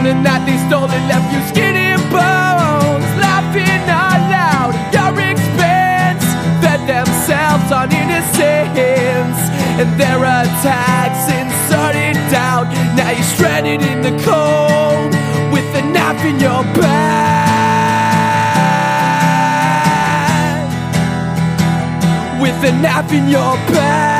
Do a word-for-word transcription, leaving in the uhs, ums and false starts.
and that they stole and left you skinny bones, laughing out loud at your expense, fed themselves on innocence and their attacks inserted doubt. Now you're stranded in the cold with a knife in your back, with a knife in your back.